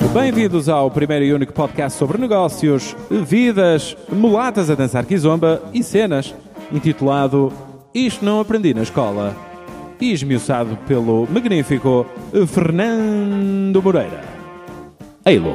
Bem-vindos ao primeiro e único podcast sobre negócios, vidas, mulatas a dançar kizomba e cenas, intitulado Isto Não Aprendi na Escola, e esmiuçado pelo magnífico Fernando Moreira. Eilo!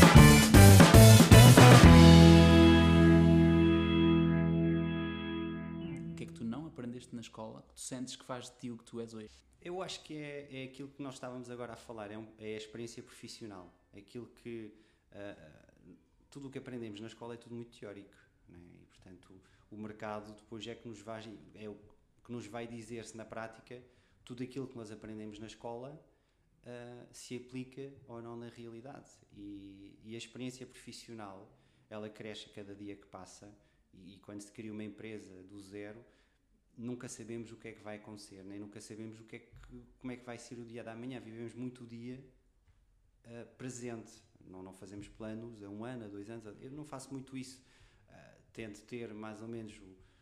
O que é que tu não aprendeste na escola que tu sentes que faz de ti o que tu és hoje? Eu acho que é aquilo que nós estávamos agora a falar, é a experiência profissional. Aquilo que tudo o que aprendemos na escola é tudo muito teórico, né? E portanto o mercado depois é o que nos vai dizer se na prática tudo aquilo que nós aprendemos na escola se aplica ou não na realidade. E a experiência profissional, ela cresce a cada dia que passa, e quando se cria uma empresa do zero, nunca sabemos o que é que vai acontecer, nem nunca sabemos como é que vai ser o dia da manhã. Vivemos muito o dia presente, não fazemos planos a 1 ano, a 2 anos. Eu não faço muito isso. Tento ter mais ou menos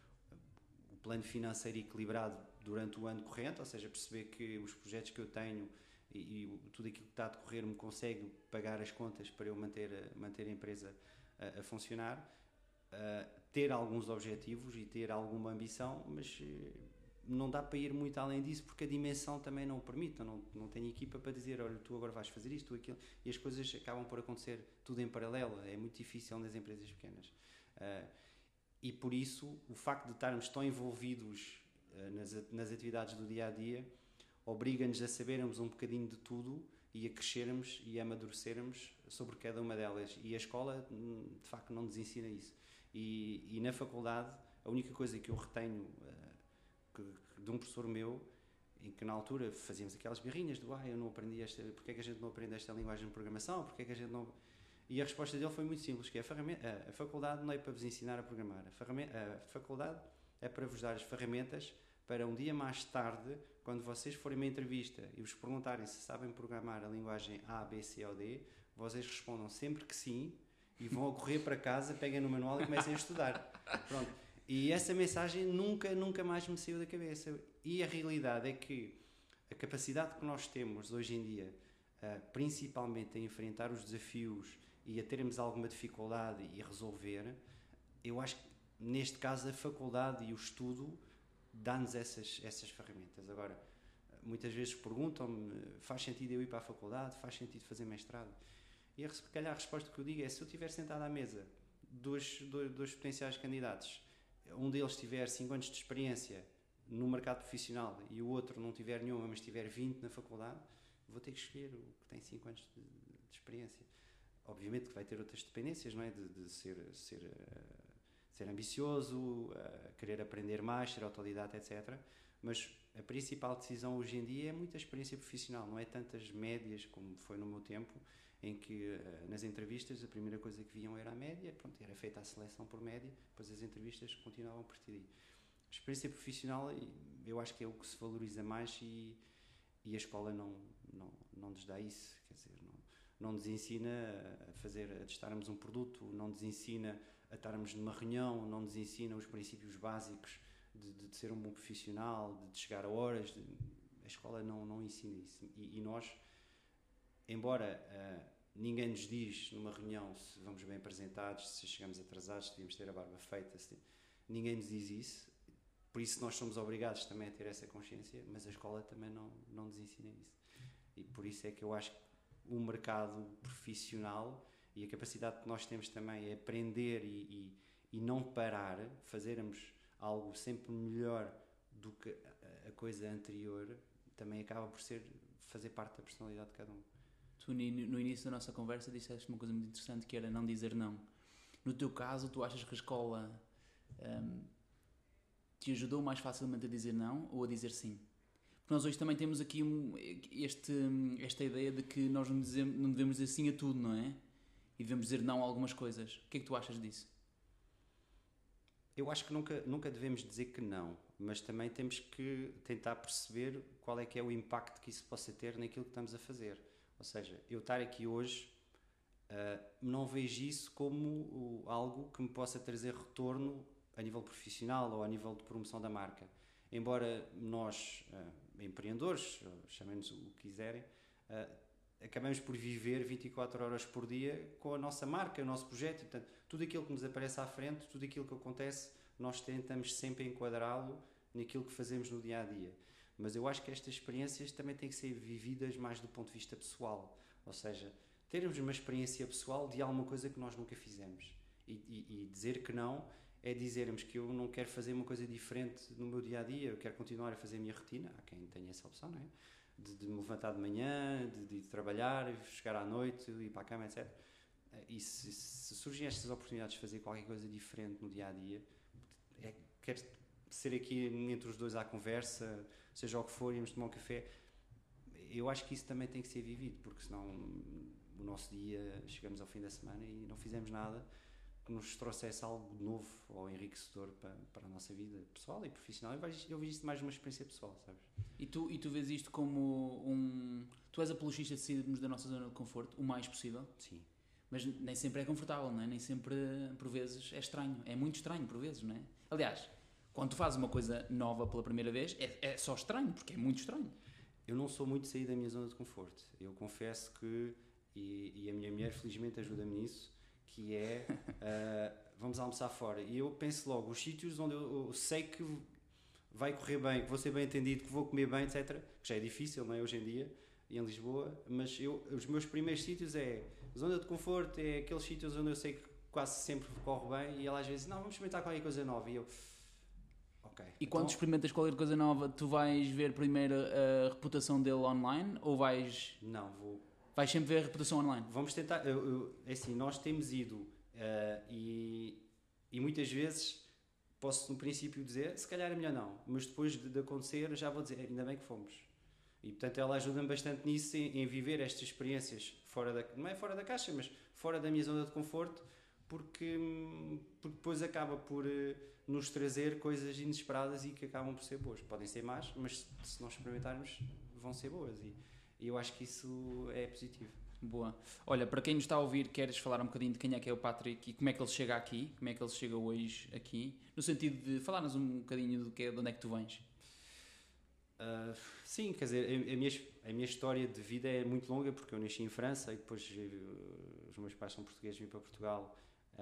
o plano financeiro equilibrado durante o ano corrente, ou seja, perceber que os projetos que eu tenho e tudo aquilo que está a decorrer me consegue pagar as contas para eu manter a empresa a funcionar. Ter alguns objetivos e ter alguma ambição, mas não dá para ir muito além disso, porque a dimensão também não o permite. Eu não tenho equipa para dizer, olha, tu agora vais fazer isto, tu aquilo, e as coisas acabam por acontecer tudo em paralelo. É muito difícil nas empresas pequenas. E por isso, o facto de estarmos tão envolvidos nas atividades do dia-a-dia obriga-nos a sabermos um bocadinho de tudo e a crescermos e a amadurecermos sobre cada uma delas. E a escola, de facto, não nos ensina isso. E na faculdade, a única coisa que eu retenho de um professor meu, em que na altura fazíamos aquelas birrinhas do eu não aprendi porque é que a gente não aprende esta linguagem de programação, porque é que a gente não... E a resposta dele foi muito simples, que a faculdade não é para vos ensinar a programar, a faculdade é para vos dar as ferramentas para um dia mais tarde, quando vocês forem uma entrevista e vos perguntarem se sabem programar a linguagem A, B, C ou D, vocês respondam sempre que sim, e vão a correr para casa, peguem no manual e comecem a estudar. Pronto. E essa mensagem nunca mais me saiu da cabeça. E a realidade é que a capacidade que nós temos hoje em dia, principalmente a enfrentar os desafios e a termos alguma dificuldade e resolver, eu acho que neste caso a faculdade e o estudo dá-nos essas ferramentas. Agora, muitas vezes perguntam-me, faz sentido eu ir para a faculdade? Faz sentido fazer mestrado? E se calhar a resposta que eu digo é, se eu estiver sentado à mesa, dois potenciais candidatos, um deles tiver 5 anos de experiência no mercado profissional e o outro não tiver nenhuma, mas tiver 20 na faculdade, vou ter que escolher o que tem 5 anos de experiência. Obviamente que vai ter outras dependências, não é? De ser ambicioso, querer aprender mais, ser autodidata, etc. Mas a principal decisão hoje em dia é muita experiência profissional, não é tantas médias como foi no meu tempo, em que nas entrevistas a primeira coisa que viam era a média, pronto, era feita a seleção por média, depois as entrevistas continuavam por ti. A experiência profissional eu acho que é o que se valoriza mais e a escola não nos dá isso, quer dizer, não nos ensina a testarmos um produto, não nos ensina a estarmos numa reunião, não nos ensina os princípios básicos de ser um bom profissional, de chegar a horas, a escola não ensina isso. E nós, embora ninguém nos diz numa reunião se vamos bem apresentados, se chegamos atrasados, se devíamos ter a barba feita, ninguém nos diz isso, por isso nós somos obrigados também a ter essa consciência, mas a escola também não nos ensina isso. E por isso é que eu acho que o mercado profissional e a capacidade que nós temos também é aprender e não parar, fazermos algo sempre melhor do que a coisa anterior, também acaba por fazer parte da personalidade de cada um. Tu, no início da nossa conversa, disseste uma coisa muito interessante, que era não dizer não. No teu caso, tu achas que a escola te ajudou mais facilmente a dizer não ou a dizer sim? Porque nós hoje também temos aqui esta ideia de que nós não devemos dizer sim a tudo, não é? E devemos dizer não a algumas coisas. O que é que tu achas disso? Eu acho que nunca devemos dizer que não, mas também temos que tentar perceber qual é que é o impacto que isso possa ter naquilo que estamos a fazer. Ou seja, eu estar aqui hoje, não vejo isso como algo que me possa trazer retorno a nível profissional ou a nível de promoção da marca. Embora nós, empreendedores, chamem-nos o que quiserem, acabamos por viver 24 horas por dia com a nossa marca, o nosso projeto, e, portanto, tudo aquilo que nos aparece à frente, tudo aquilo que acontece, nós tentamos sempre enquadrá-lo naquilo que fazemos no dia-a-dia. Mas eu acho que estas experiências também têm que ser vividas mais do ponto de vista pessoal, ou seja, termos uma experiência pessoal de alguma coisa que nós nunca fizemos. E dizer que não é dizermos que eu não quero fazer uma coisa diferente no meu dia-a-dia, eu quero continuar a fazer a minha rotina, há quem tenha essa opção, não é? De me levantar de manhã, de trabalhar, chegar à noite, ir para a cama, etc. E se surgem estas oportunidades de fazer qualquer coisa diferente no dia-a-dia, quer ser aqui entre os dois à conversa, seja o que for, irmos tomar um café, eu acho que isso também tem que ser vivido, porque senão o nosso dia, chegamos ao fim da semana e não fizemos nada que nos trouxesse algo novo ou enriquecedor para a nossa vida pessoal e profissional. Eu vejo isto mais uma experiência pessoal, sabes? E tu vês isto como Tu és apologista de sairmos da nossa zona de conforto o mais possível? Sim. Mas nem sempre é confortável, não é? Nem sempre, por vezes, é estranho. É muito estranho, por vezes, não é? Aliás, quando tu fazes uma coisa nova pela primeira vez, é só estranho, porque é muito estranho. Eu não sou muito de sair da minha zona de conforto. Eu confesso que, e a minha mulher felizmente ajuda-me nisso, que é, vamos almoçar fora. E eu penso logo, os sítios onde eu sei que vai correr bem, que vou ser bem entendido, que vou comer bem, etc. Que já é difícil, não é, hoje em dia, em Lisboa. Mas os meus primeiros sítios é zona de conforto, é aqueles sítios onde eu sei que quase sempre corre bem. E ela às vezes, não, vamos experimentar qualquer coisa nova. E eu... Okay. E quando experimentas qualquer coisa nova, tu vais ver primeiro a reputação dele online ou vais... Não, vou... Vais sempre ver a reputação online? Vamos tentar... É assim, nós temos ido e muitas vezes posso no princípio dizer, se calhar é melhor não, mas depois de acontecer já vou dizer, ainda bem que fomos. E portanto ela ajuda-me bastante nisso, em viver estas experiências não é fora da caixa, mas fora da minha zona de conforto, porque depois acaba por nos trazer coisas inesperadas e que acabam por ser boas. Podem ser más, mas se nós experimentarmos vão ser boas e eu acho que isso é positivo. Boa. Olha, para quem nos está a ouvir, queres falar um bocadinho de quem é que é o Patrick e como é que ele chega aqui, como é que ele chega hoje aqui, no sentido de falar-nos um bocadinho de onde é que tu vens? Sim, quer dizer, a minha história de vida é muito longa porque eu nasci em França e depois os meus pais são portugueses, vim para Portugal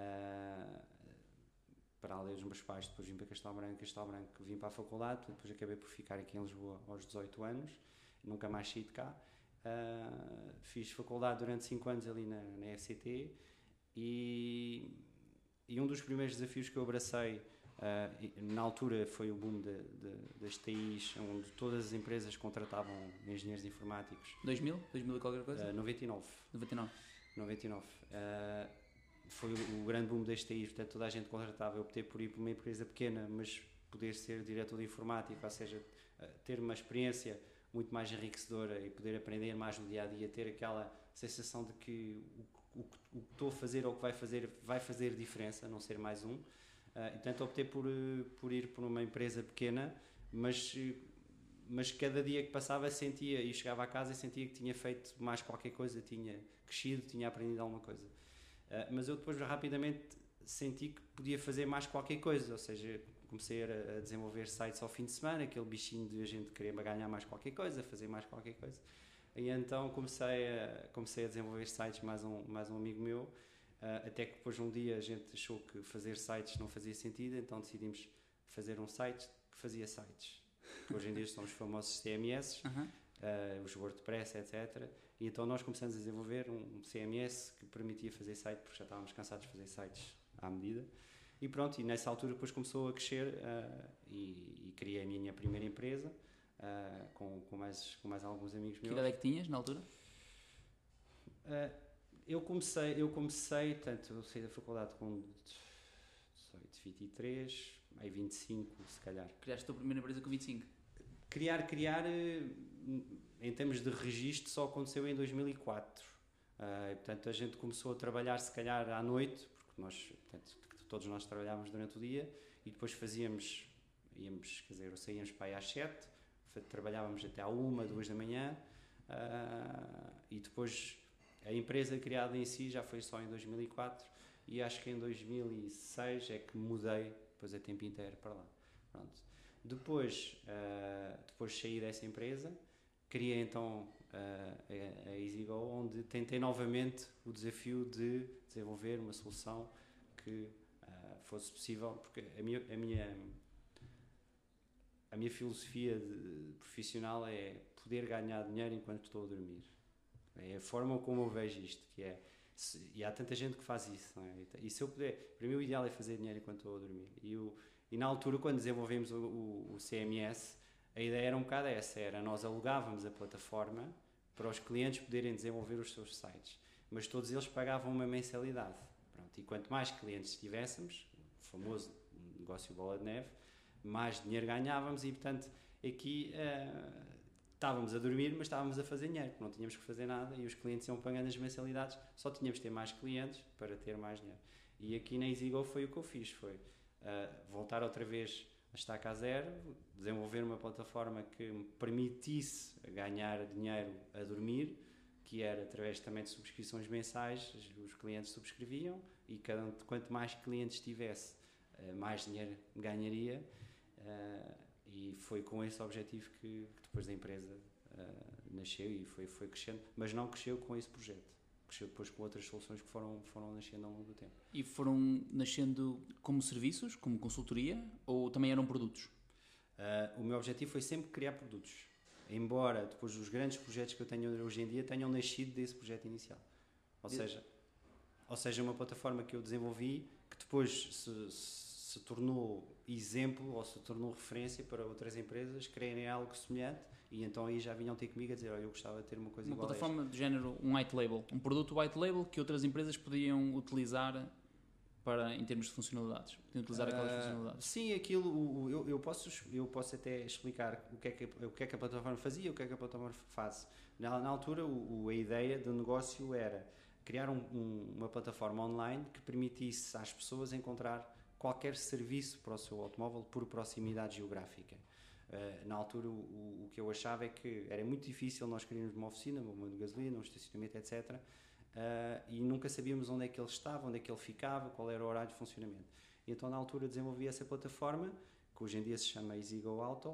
para além dos meus pais, depois vim para Castelo Branco, vim para a faculdade, depois acabei por ficar aqui em Lisboa aos 18 anos, nunca mais saí de cá. Fiz faculdade durante 5 anos ali na FCT e um dos primeiros desafios que eu abracei na altura foi o boom das TIs, onde todas as empresas contratavam engenheiros informáticos. 2000 e qualquer coisa? 99. Foi o grande boom das TIs, portanto toda a gente contratava. Eu optei por ir para uma empresa pequena, mas poder ser diretor de informática, ou seja, ter uma experiência muito mais enriquecedora e poder aprender mais no dia-a-dia, ter aquela sensação de que o que estou a fazer ou o que vai fazer diferença, não ser mais um. E, portanto, optei por ir por uma empresa pequena, mas cada dia que passava sentia, e chegava a casa e sentia que tinha feito mais qualquer coisa, tinha crescido, tinha aprendido alguma coisa. Mas eu depois rapidamente senti que podia fazer mais qualquer coisa, ou seja, comecei a desenvolver sites ao fim de semana, aquele bichinho de a gente querer ganhar mais qualquer coisa, fazer mais qualquer coisa. E então comecei a desenvolver sites, mais um amigo meu, até que depois um dia a gente achou que fazer sites não fazia sentido, então decidimos fazer um site que fazia sites. Hoje em dia são os famosos CMS, os WordPress, etc. E então nós começamos a desenvolver um CMS que permitia fazer site, porque já estávamos cansados de fazer sites à medida. E pronto, e nessa altura depois começou a crescer e criei a minha primeira empresa com mais alguns amigos meus. Que idade é que tinhas na altura? Eu comecei, portanto, eu saí da faculdade com 18, 23, aí 25 se calhar. Criaste a tua primeira empresa com 25? Criar, em termos de registro, só aconteceu em 2004. Portanto, a gente começou a trabalhar se calhar à noite, porque todos nós trabalhávamos durante o dia e depois saíamos para aí às 7, trabalhávamos até à 1, 2 da manhã e depois a empresa criada em si já foi só em 2004 e acho que em 2006 é que mudei depois a tempo inteiro para lá. Pronto. Depois saí dessa empresa, criei então a EasyGo, onde tentei novamente o desafio de desenvolver uma solução que fosse possível, porque a minha filosofia profissional é poder ganhar dinheiro enquanto estou a dormir. É a forma como eu vejo isto, que é, e há tanta gente que faz isso, não é? E se eu puder, para mim o ideal é fazer dinheiro enquanto estou a dormir. E na altura, quando desenvolvemos o CMS, a ideia era um bocado essa, era nós alugávamos a plataforma para os clientes poderem desenvolver os seus sites, mas todos eles pagavam uma mensalidade. Pronto, e quanto mais clientes tivéssemos, o famoso negócio bola de neve, mais dinheiro ganhávamos e, portanto, aqui estávamos a dormir, mas estávamos a fazer dinheiro, porque não tínhamos que fazer nada e os clientes iam pagando as mensalidades, só tínhamos que ter mais clientes para ter mais dinheiro. E aqui na EasyGo foi o que eu fiz, foi voltar outra vez a estaca a zero, desenvolver uma plataforma que me permitisse ganhar dinheiro a dormir, que era através também de subscrições mensais, os clientes subscreviam e quanto mais clientes tivesse, mais dinheiro ganharia, e foi com esse objetivo que depois da empresa nasceu e foi crescendo, mas não cresceu com esse projeto. Cresceu depois com outras soluções que foram nascendo ao longo do tempo. E foram nascendo como serviços, como consultoria, ou também eram produtos? O meu objetivo foi sempre criar produtos, embora depois os grandes projetos que eu tenho hoje em dia tenham nascido desse projeto inicial. Ou seja, uma plataforma que eu desenvolvi que depois se tornou exemplo ou se tornou referência para outras empresas quererem algo semelhante, e então aí já vinham ter comigo a dizer, olha, eu gostava de ter uma coisa igual a esta. Uma plataforma de género, um white label, um produto white label que outras empresas podiam utilizar em termos de funcionalidades, podiam utilizar aquelas funcionalidades. Sim, aquilo, eu posso até explicar o que é que a plataforma fazia, o que é que a plataforma faz. Na altura, a ideia do negócio era criar uma plataforma online que permitisse às pessoas encontrar qualquer serviço para o seu automóvel por proximidade geográfica. Na altura, o que eu achava é que era muito difícil nós queríamos uma oficina, uma bomba de gasolina, um estacionamento, etc. E nunca sabíamos onde é que ele estava, onde é que ele ficava, qual era o horário de funcionamento. E então, na altura, desenvolvi essa plataforma, que hoje em dia se chama EasyGo Auto,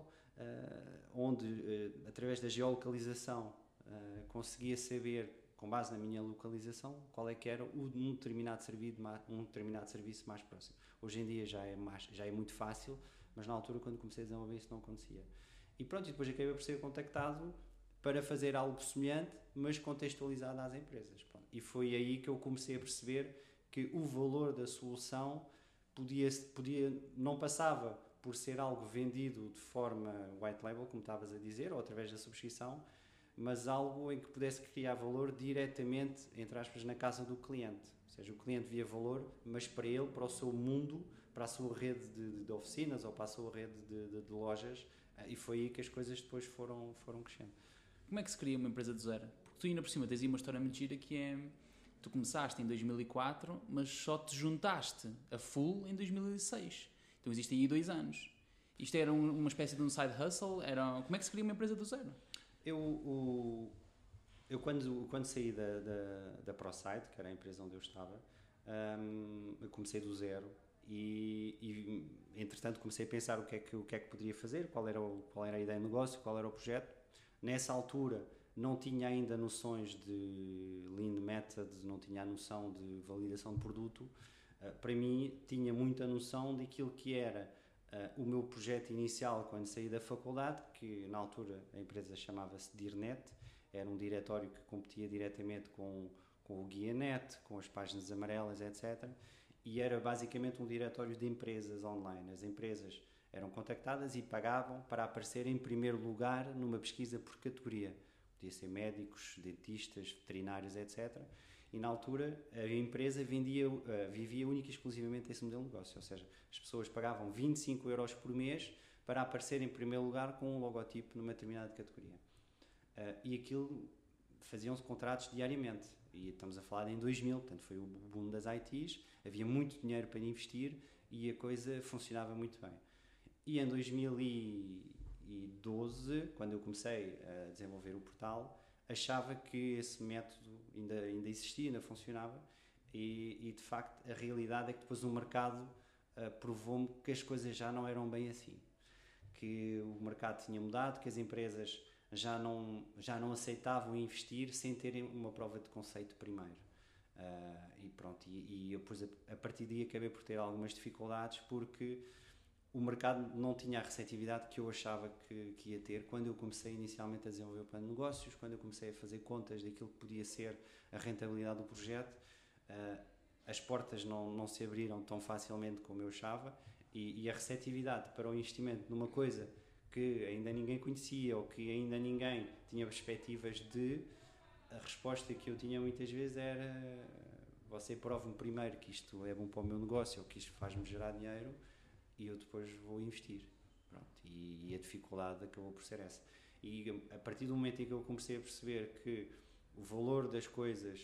onde, através da geolocalização, conseguia saber, com base na minha localização, qual é que era um determinado serviço mais próximo. Hoje em dia já é muito fácil, mas na altura, quando comecei a desenvolver isso, não acontecia. E pronto, e depois acabei por ser contactado para fazer algo semelhante, mas contextualizado às empresas. Pronto. E foi aí que eu comecei a perceber que o valor da solução não passava por ser algo vendido de forma white label, como estavas a dizer, ou através da subscrição, mas algo em que pudesse criar valor diretamente, entre aspas, na casa do cliente. Ou seja, o cliente via valor, mas para ele, para o seu mundo, para a sua rede de oficinas ou para a sua rede de lojas, e foi aí que as coisas depois foram crescendo. Como é que se cria uma empresa do zero? Porque tu ainda por cima tens aí uma história muito gira que é, tu começaste em 2004, mas só te juntaste a full em 2006. Então existem aí 2 anos. Isto era uma espécie de um side hustle? Como é que se cria uma empresa do zero? Eu quando saí da ProSite, que era a empresa onde eu estava, eu comecei do zero e entretanto comecei a pensar o que é que poderia fazer, qual era a ideia de negócio, qual era o projeto. Nessa altura não tinha ainda noções de Lean Methods, não tinha a noção de validação de produto. Para mim tinha muita noção daquilo que era o meu projeto inicial quando saí da faculdade, que na altura a empresa chamava-se DIRNet, era um diretório que competia diretamente com o GuiaNet, com as páginas amarelas, etc. E era basicamente um diretório de empresas online. As empresas eram contactadas e pagavam para aparecer em primeiro lugar numa pesquisa por categoria. Podia ser médicos, dentistas, veterinários, etc. E na altura a empresa vivia única e exclusivamente esse modelo de negócio. Ou seja, as pessoas pagavam 25 € por mês para aparecer em primeiro lugar com um logotipo numa determinada categoria. E aquilo faziam-se contratos diariamente. E estamos a falar em 2000, portanto foi o boom das ITs, havia muito dinheiro para investir e a coisa funcionava muito bem. E em 2012, quando eu comecei a desenvolver o portal, achava que esse método ainda existia, ainda funcionava e de facto a realidade é que depois o mercado provou-me que as coisas já não eram bem assim, que o mercado tinha mudado, que as empresas já não aceitavam investir sem terem uma prova de conceito primeiro. E pronto, e eu depois a partir daí acabei por ter algumas dificuldades porque o mercado não tinha a receptividade que eu achava que ia ter quando eu comecei inicialmente a desenvolver o plano de negócios, quando eu comecei a fazer contas daquilo que podia ser a rentabilidade do projeto. As portas não se abriram tão facilmente como eu achava e a receptividade para o investimento numa coisa que ainda ninguém conhecia ou que ainda ninguém tinha perspectivas de... A resposta que eu tinha muitas vezes era: você prove-me primeiro que isto é bom para o meu negócio ou que isto faz-me gerar dinheiro e eu depois vou investir. Pronto. E a dificuldade acabou por ser essa. E a partir do momento em que eu comecei a perceber que o valor das coisas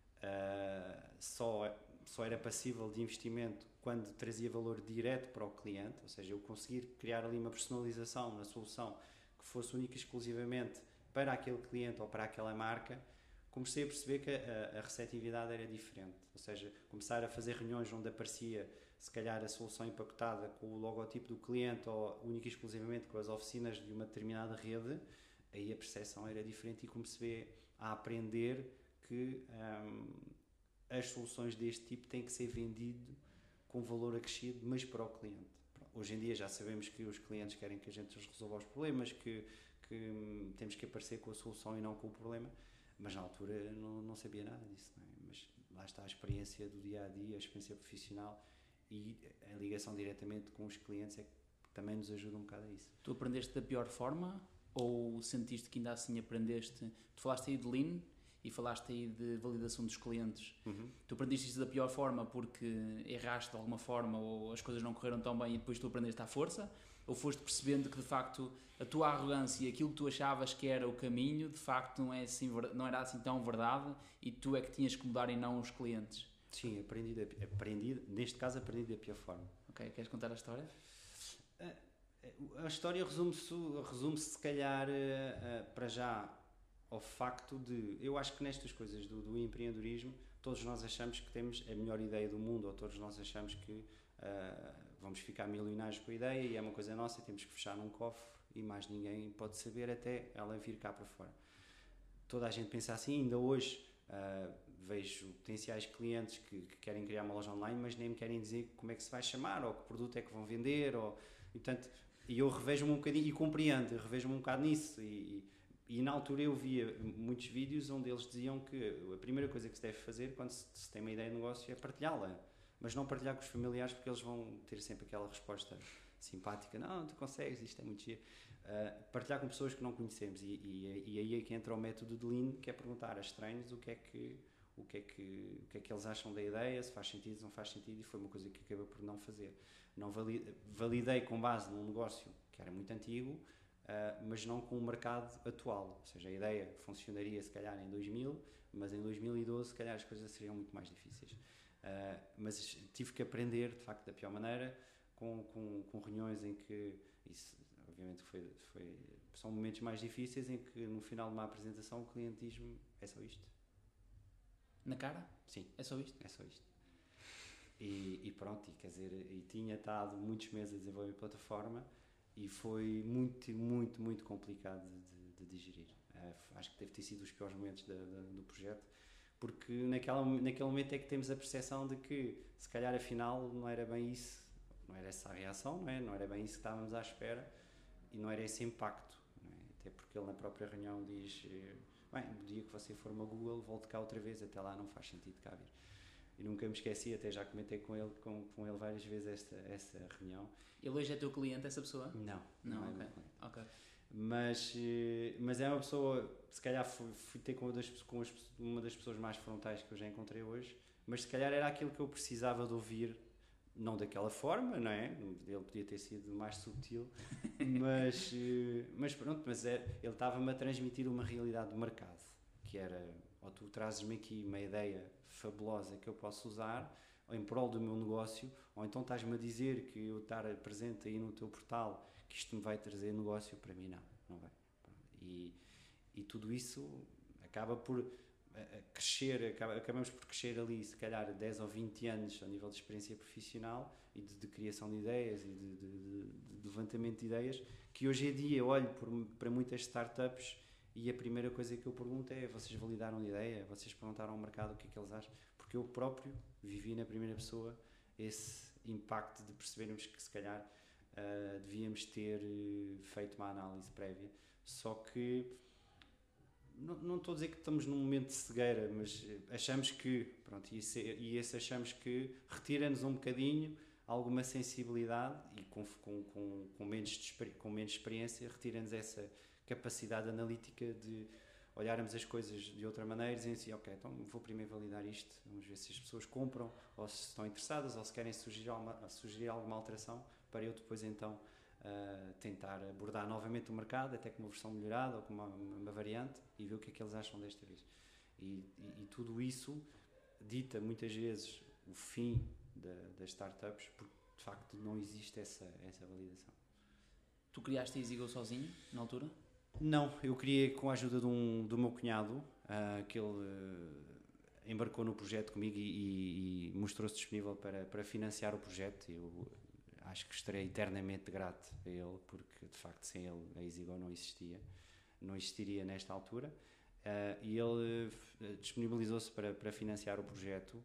só era passível de investimento quando trazia valor direto para o cliente, ou seja, eu conseguir criar ali uma personalização na solução que fosse única e exclusivamente para aquele cliente ou para aquela marca, comecei a perceber que a receptividade era diferente. Ou seja, começar a fazer reuniões onde aparecia se calhar a solução empacotada com o logotipo do cliente ou única e exclusivamente com as oficinas de uma determinada rede, aí a percepção era diferente e comecei a aprender que as soluções deste tipo têm que ser vendidas com valor acrescido, mas para o cliente. Hoje em dia já sabemos que os clientes querem que a gente lhes resolva os problemas, que temos que aparecer com a solução e não com o problema, mas na altura não sabia nada disso, não é? Mas lá está a experiência do dia-a-dia, a experiência profissional e a ligação diretamente com os clientes é que também nos ajuda um bocado a isso. Tu aprendeste da pior forma ou sentiste que ainda assim aprendeste? Tu falaste aí de Lean e falaste aí de validação dos clientes. Tu aprendeste isso da pior forma porque erraste de alguma forma ou as coisas não correram tão bem e depois tu aprendeste à força? Ou foste percebendo que de facto a tua arrogância e aquilo que tu achavas que era o caminho de facto não era assim tão verdade e tu é que tinhas que mudar e não os clientes? Sim, neste caso aprendi da pior forma. Ok, queres contar a história? A história resume-se se calhar para já ao facto de, eu acho que nestas coisas do empreendedorismo todos nós achamos que temos a melhor ideia do mundo ou todos nós achamos que vamos ficar milionários com a ideia e é uma coisa nossa e temos que fechar num cofre e mais ninguém pode saber até ela vir cá para fora. Toda a gente pensa assim, ainda hoje vejo potenciais clientes que querem criar uma loja online mas nem me querem dizer como é que se vai chamar ou que produto é que vão vender e portanto, eu revejo-me um bocadinho e compreendo, revejo-me um bocado nisso e na altura eu via muitos vídeos onde eles diziam que a primeira coisa que se deve fazer quando se tem uma ideia de negócio é partilhá-la, mas não partilhar com os familiares porque eles vão ter sempre aquela resposta simpática, não, tu consegues, isto é muito giro. Partilhar com pessoas que não conhecemos e aí é que entra o método de Lean, que é perguntar a estranhos o que é que eles acham da ideia, se faz sentido, se não faz sentido, e foi uma coisa que acabei por não fazer. Não validei com base num negócio que era muito antigo, mas não com o mercado atual, ou seja, a ideia funcionaria se calhar em 2000, mas em 2012 se calhar as coisas seriam muito mais difíceis. Mas tive que aprender de facto da pior maneira, com reuniões em que isso obviamente são momentos mais difíceis em que no final de uma apresentação o cliente diz-me: é só isto? Na cara? Sim. É só isto? É só isto. E pronto, quer dizer, e tinha estado muitos meses a desenvolver a plataforma e foi muito, muito, muito complicado de digerir. Acho que deve ter sido os piores momentos do projeto, porque naquele momento é que temos a percepção de que se calhar afinal não era bem isso, não era essa a reação, não era bem isso que estávamos à espera e não era esse impacto, não é? Até porque ele na própria reunião diz: bem, no dia que você for uma Google, volte cá outra vez, até lá não faz sentido cá vir. E nunca me esqueci, até já comentei com ele várias vezes essa reunião. Ele hoje é teu cliente, essa pessoa? Não, não é okay. meu cliente. Okay. Mas é uma pessoa, se calhar fui ter com uma das pessoas mais frontais que eu já encontrei hoje, mas se calhar era aquilo que eu precisava de ouvir, não daquela forma, não é? Ele podia ter sido mais subtil, mas pronto, ele estava-me a transmitir uma realidade do mercado, que era: ou tu trazes-me aqui uma ideia fabulosa que eu posso usar em prol do meu negócio, ou então estás-me a dizer que eu estar presente aí no teu portal, que isto me vai trazer negócio. Para mim não vai. E tudo isso acaba por a crescer, acabamos por crescer ali, se calhar, 10 ou 20 anos a nível de experiência profissional e de criação de ideias e de levantamento de ideias, que hoje em dia olho para muitas startups e a primeira coisa que eu pergunto é: vocês validaram a ideia? Vocês perguntaram ao mercado o que é que eles acham? Porque eu próprio vivi na primeira pessoa esse impacto de percebermos que se calhar devíamos ter feito uma análise prévia, só que não estou a dizer que estamos num momento de cegueira, mas achamos que, pronto, e esse achamos que retira-nos um bocadinho alguma sensibilidade e com menos experiência, retira-nos essa capacidade analítica de olharmos as coisas de outra maneira e dizer assim: ok, então vou primeiro validar isto, vamos ver se as pessoas compram, ou se estão interessadas, ou se querem sugerir alguma alteração, para eu depois então tentar abordar novamente o mercado, até com uma versão melhorada ou com uma variante, e ver o que é que eles acham desta vez. E tudo isso dita muitas vezes o fim das startups, porque de facto não existe essa validação. Tu criaste a EasyGo sozinho, na altura? Não, eu criei com a ajuda do meu cunhado, que ele embarcou no projeto comigo e mostrou-se disponível para financiar o projeto. Eu acho que estarei eternamente grato a ele, porque de facto sem ele a EasyGo não existiria nesta altura. E ele disponibilizou-se para financiar o projeto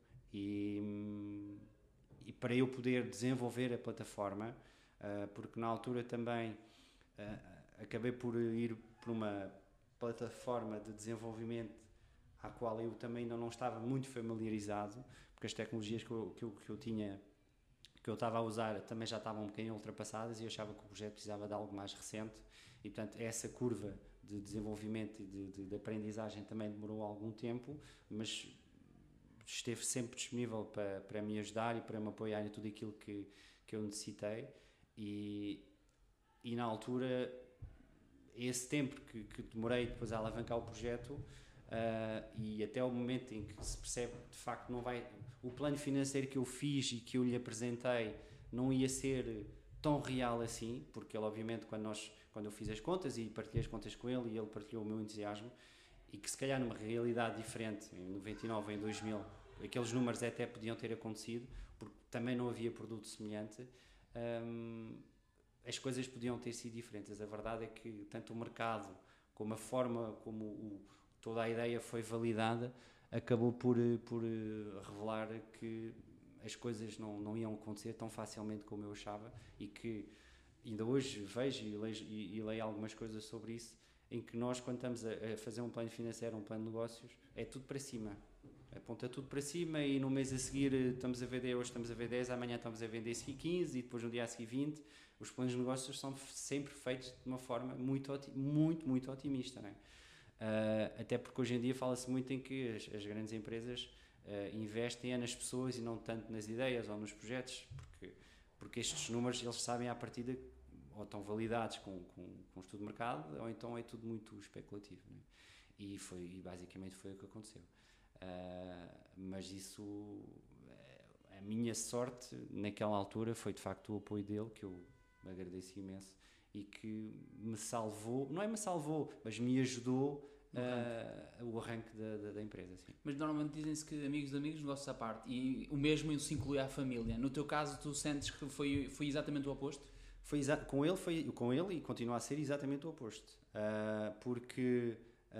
e para eu poder desenvolver a plataforma, porque na altura também acabei por ir por uma plataforma de desenvolvimento à qual eu também ainda não estava muito familiarizado, porque as tecnologias que eu tinha, que eu estava a usar, também já estavam um bocadinho ultrapassadas e eu achava que o projeto precisava de algo mais recente, e portanto essa curva de desenvolvimento e de aprendizagem também demorou algum tempo, mas esteve sempre disponível para me ajudar e para me apoiar em tudo aquilo que eu necessitei, e na altura, esse tempo que demorei depois a alavancar o projeto, e até o momento em que se percebe que de facto não vai, o plano financeiro que eu fiz e que eu lhe apresentei não ia ser tão real assim, porque ele obviamente quando eu fiz as contas e partilhei as contas com ele e ele partilhou o meu entusiasmo, e que se calhar numa realidade diferente, em 99 ou em 2000, aqueles números até podiam ter acontecido, porque também não havia produto semelhante, as coisas podiam ter sido diferentes. A verdade é que tanto o mercado como a forma como toda a ideia foi validada acabou por revelar que as coisas não iam acontecer tão facilmente como eu achava, e que ainda hoje vejo e leio algumas coisas sobre isso, em que nós, quando estamos a fazer um plano financeiro, um plano de negócios, é tudo para cima, aponta tudo para cima, e no mês a seguir estamos a vender, hoje estamos a vender 10, amanhã estamos a vender 15 e depois no dia a seguir 20. Os planos de negócios são sempre feitos de uma forma muito otimista, não é? Até porque hoje em dia fala-se muito em que as grandes empresas investem nas pessoas e não tanto nas ideias ou nos projetos, porque estes números eles sabem à partida, ou estão validados com estudo de mercado, ou então é tudo muito especulativo, não é? E basicamente foi o que aconteceu. Mas isso, a minha sorte naquela altura foi de facto o apoio dele, que eu agradeço imenso, e que me salvou, não é me salvou, mas me ajudou o arranque da empresa. Sim. Mas normalmente dizem-se que amigos de amigos, negócios à parte, e o mesmo se inclui à família. No teu caso, tu sentes que foi exatamente o oposto? Com ele e continua a ser exatamente o oposto, porque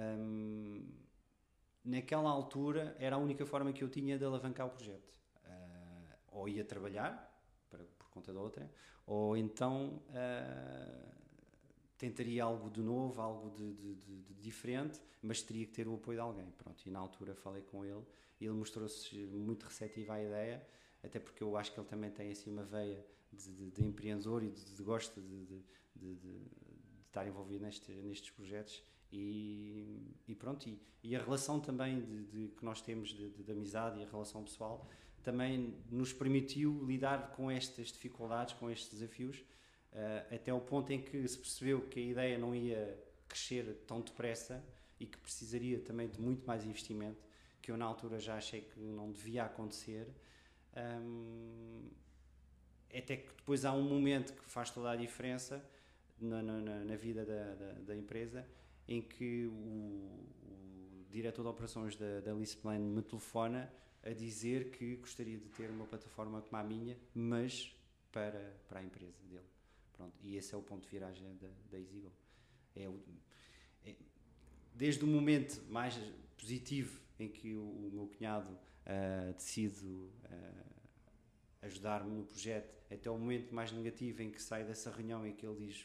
naquela altura era a única forma que eu tinha de alavancar o projeto. Ou ia trabalhar por conta da outra, ou então tentaria algo de novo, algo de diferente, mas teria que ter o apoio de alguém. Pronto, e na altura falei com ele e ele mostrou-se muito receptivo à ideia, até porque eu acho que ele também tem assim uma veia de empreendedor e de gosto de estar envolvido nestes projetos, e pronto, e a relação também que nós temos de amizade, e a relação pessoal também nos permitiu lidar com estas dificuldades, com estes desafios, até o ponto em que se percebeu que a ideia não ia crescer tão depressa e que precisaria também de muito mais investimento, que eu na altura já achei que não devia acontecer, até que depois há um momento que faz toda a diferença na vida da empresa, em que o diretor de operações da LeasePlan me telefona a dizer que gostaria de ter uma plataforma como a minha, mas para a empresa dele. Pronto, e esse é o ponto de viragem da EasyGo. Desde o momento mais positivo em que o meu cunhado decide ajudar-me no projeto, até o momento mais negativo em que sai dessa reunião e que ele diz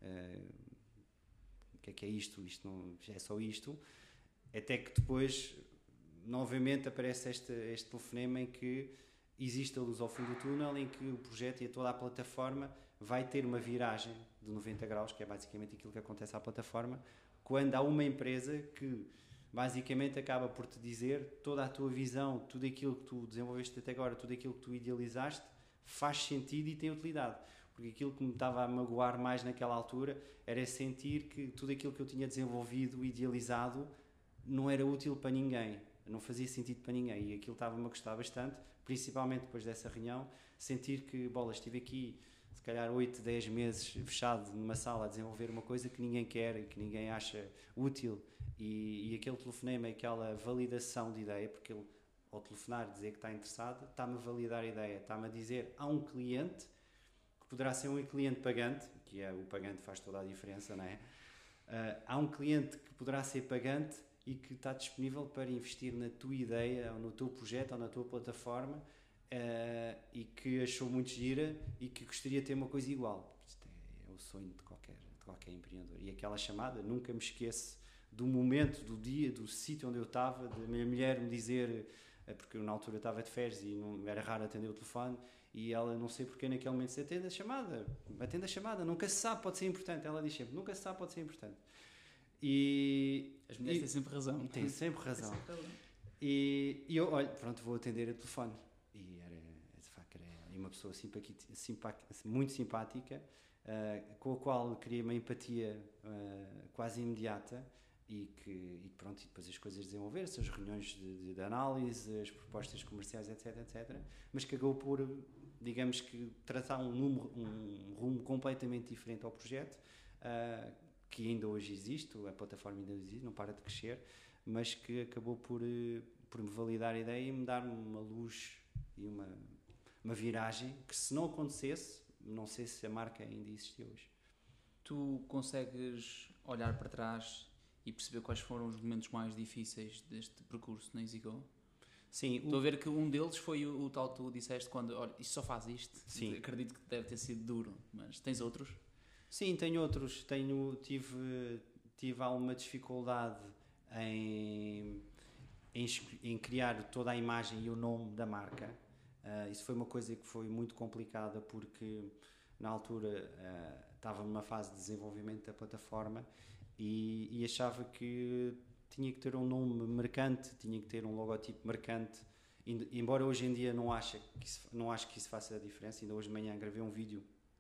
o que é isto não é só isto, até que depois novamente aparece este telefonema em que existe a luz ao fundo do túnel, em que o projeto e toda a plataforma vai ter uma viragem de 90 graus, que é basicamente aquilo que acontece à plataforma, quando há uma empresa que basicamente acaba por te dizer toda a tua visão, tudo aquilo que tu desenvolveste até agora, tudo aquilo que tu idealizaste, faz sentido e tem utilidade. Porque aquilo que me estava a magoar mais naquela altura era sentir que tudo aquilo que eu tinha desenvolvido, idealizado, não era útil para ninguém, não fazia sentido para ninguém, e aquilo estava-me a gostar bastante, principalmente depois dessa reunião, sentir que, estive aqui se calhar 8, 10 meses fechado numa sala a desenvolver uma coisa que ninguém quer e que ninguém acha útil, e aquele telefonema, aquela validação de ideia, porque ele, ao telefonar, dizer que está interessado, está-me a validar a ideia, está-me a dizer, há um cliente, que poderá ser um cliente pagante, que é o pagante faz toda a diferença, não é? Há um cliente que poderá ser pagante e que está disponível para investir na tua ideia, ou no teu projeto, ou na tua plataforma, e que achou muito gira e que gostaria de ter uma coisa igual. Isto é o sonho de qualquer empreendedor. E aquela chamada, nunca me esqueço do momento, do dia, do sítio onde eu estava, da minha mulher me dizer, porque eu na altura estava de férias e não, era raro atender o telefone, e ela, não sei porque naquele momento, disse, atende a chamada, nunca se sabe, pode ser importante. Ela diz sempre, nunca se sabe, pode ser importante. E as mulheres têm sempre razão. Têm sempre razão. E eu, olha, pronto, vou atender o telefone. E era uma pessoa muito simpática, com a qual criei uma empatia quase imediata, e pronto, e depois as coisas desenvolveram-se, as reuniões de análise, as propostas comerciais, etc, mas que acabou por, digamos que, traçar um rumo completamente diferente ao projeto, que ainda hoje existe, a plataforma ainda existe, não para de crescer, mas que acabou por me validar a ideia e me dar uma luz e uma viragem que, se não acontecesse, não sei se a marca ainda existia hoje. Tu consegues olhar para trás e perceber quais foram os momentos mais difíceis deste percurso na EasyGo? Sim. Estou a ver que um deles foi o tal que tu disseste quando, olha, isto só faz isto. Sim. Acredito que deve ter sido duro, mas tens outros? Sim, tenho outros. Tive alguma dificuldade em criar toda a imagem e o nome da marca. Isso foi uma coisa que foi muito complicada, porque na altura estava numa fase de desenvolvimento da plataforma e achava que tinha que ter um nome marcante, tinha que ter um logotipo marcante, embora hoje em dia não acho que isso faça a diferença. Ainda hoje de manhã gravei um vídeo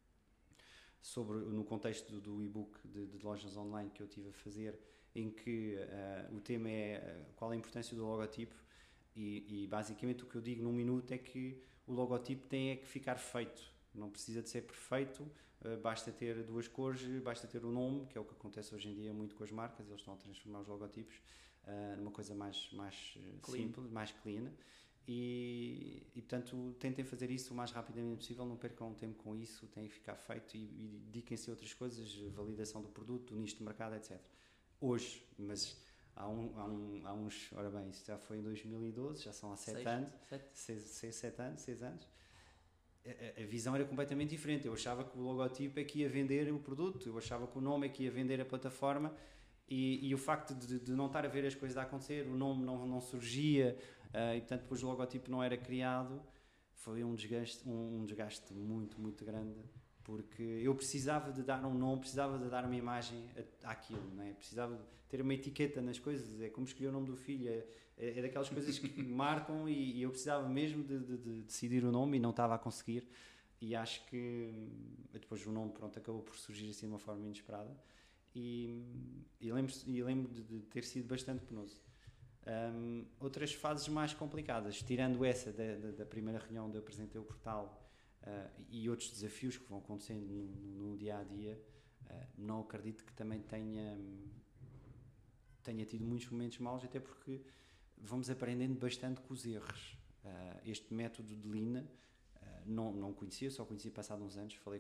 no contexto do e-book de lojas online que eu estive a fazer, em que o tema é qual a importância do logotipo, e basicamente o que eu digo num minuto é que o logotipo tem que ficar feito, não precisa de ser perfeito, basta ter duas cores, basta ter o nome, que é o que acontece hoje em dia muito com as marcas, eles estão a transformar os logotipos numa coisa mais simples, mais clean. E portanto tentem fazer isso o mais rapidamente possível, não percam tempo com isso, tem que ficar feito, e dediquem-se a outras coisas, validação do produto, do nicho de mercado, etc. Hoje, mas há uns, ora bem, isso já foi em 2012, já são há 7 anos, 6 anos, a visão era completamente diferente. Eu achava que o logotipo é que ia vender o produto, eu achava que o nome é que ia vender a plataforma, e o facto de não estar a ver as coisas a acontecer, o nome não surgia, e portanto depois o logotipo não era criado, foi um desgaste muito, muito grande, porque eu precisava de dar um nome, precisava de dar uma imagem àquilo, não é? Precisava de ter uma etiqueta nas coisas, é como escolher o nome do filho, é daquelas coisas que marcam, e eu precisava mesmo de decidir o nome e não estava a conseguir, e acho que depois o nome, pronto, acabou por surgir assim de uma forma inesperada, e lembro de ter sido bastante penoso. Outras fases mais complicadas, tirando essa da primeira reunião onde eu apresentei o portal, e outros desafios que vão acontecendo no dia a dia, não acredito que também tenha tenha tido muitos momentos maus, até porque vamos aprendendo bastante com os erros. Este método de Lean, não conhecia, só conhecia passado uns anos, falei